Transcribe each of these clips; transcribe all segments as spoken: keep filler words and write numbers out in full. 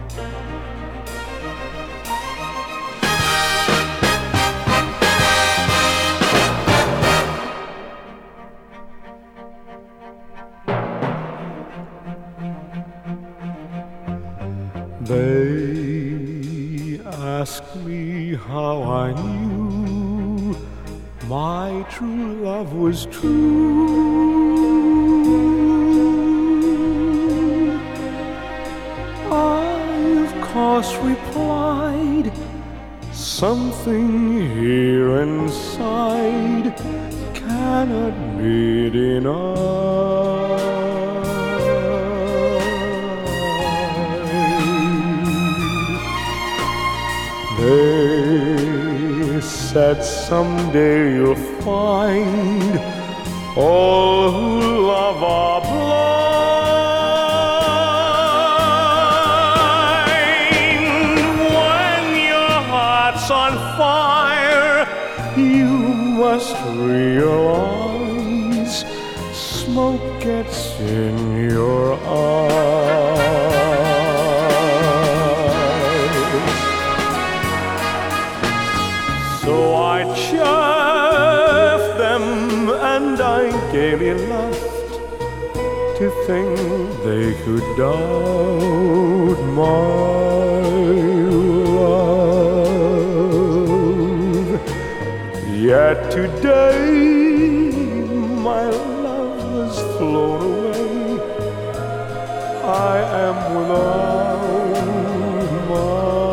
They ask me how I knew my true love was true. I, of course, replied, something here inside cannot be denied. They said someday you'll find all who love are blind. When your heart's on fire, you must realize smoke gets in your eyes. So I chaffed them and I gaily laughed to think they could doubt my love. Yet today my love has flown away. I am without my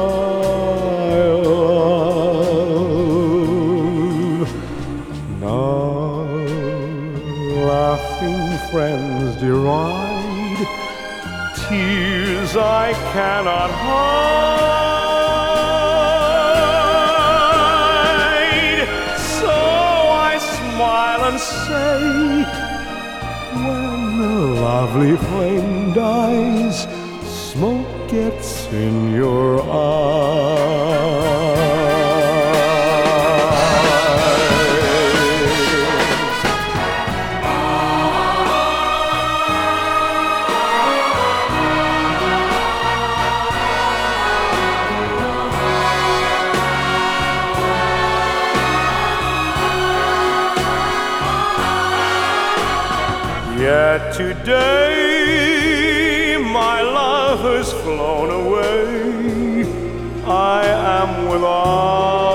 laughing friends deride tears I cannot hide. So I smile and say, when the lovely flame dies, smoke gets in your eyes. Yet today my love has flown away. I am without